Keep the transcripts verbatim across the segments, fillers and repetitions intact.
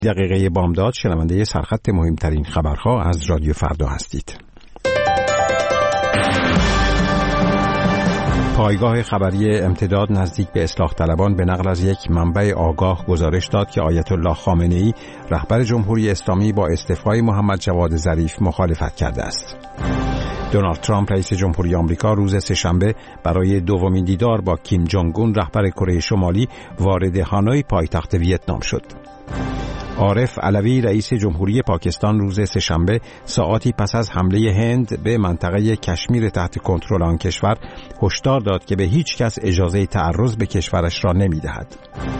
دقیقه بامداد، شنونده سرخط مهمترین خبرها از رادیو فردا هستید. پایگاه خبری امتداد نزدیک به اصلاح طلبان به نقل از یک منبع آگاه گزارش داد که آیت الله خامنه‌ای رهبر جمهوری اسلامی با استعفای محمد جواد ظریف مخالفت کرده است. دونالد ترامپ رئیس جمهوری آمریکا روز سه‌شنبه برای دومین دیدار با کیم جونگ اون رهبر کره شمالی وارد هانوی پایتخت ویتنام شد. عارف علوی رئیس جمهوری پاکستان روز سه‌شنبه ساعاتی پس از حمله هند به منطقه کشمیر تحت کنترل آن کشور هشدار داد که به هیچ کس اجازه تعرض به کشورش را نمی‌دهد.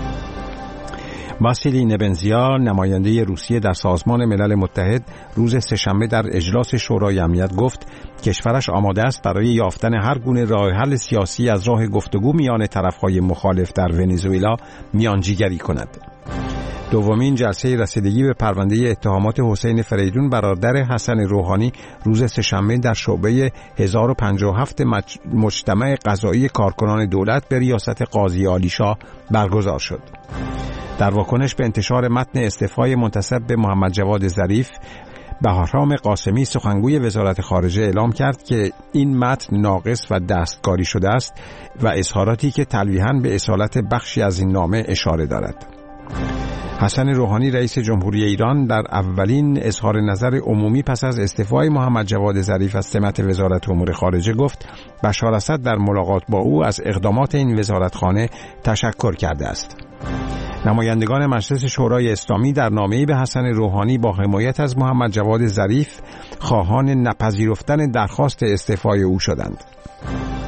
واسیلی نبنزیا نماینده روسیه در سازمان ملل متحد روز سه‌شنبه در اجلاس شورای امنیت گفت کشورش آماده است برای یافتن هر گونه راه حل سیاسی از راه گفتگو میان طرف‌های مخالف در ونزوئلا میانجیگری کند. دومین جلسه رسیدگی به پرونده اتهامات حسین فریدون برادر حسن روحانی روز سه‌شنبه در شعبه هزار و پنجاه و هفت مجتمع قضایی کارکنان دولت به ریاست قاضی عالیشاه برگزار شد. در واکنش به انتشار متن استعفای منتسب به محمد جواد ظریف، بهرام قاسمی سخنگوی وزارت خارجه اعلام کرد که این متن ناقص و دستکاری شده است و اظهاراتی که تلویحاً به اصالت بخشی از این نامه اشاره دارد. حسن روحانی رئیس جمهوری ایران در اولین اظهار نظر عمومی پس از استعفای محمد جواد ظریف از سمت وزارت امور خارجه گفت بشار اسد در ملاقات با او از اقدامات این وزارتخانه تشکر کرده است. نمایندگان مجلس شورای اسلامی در نامه‌ای به حسن روحانی با حمایت از محمد جواد ظریف خواهان نپذیرفتن درخواست استعفای او شدند.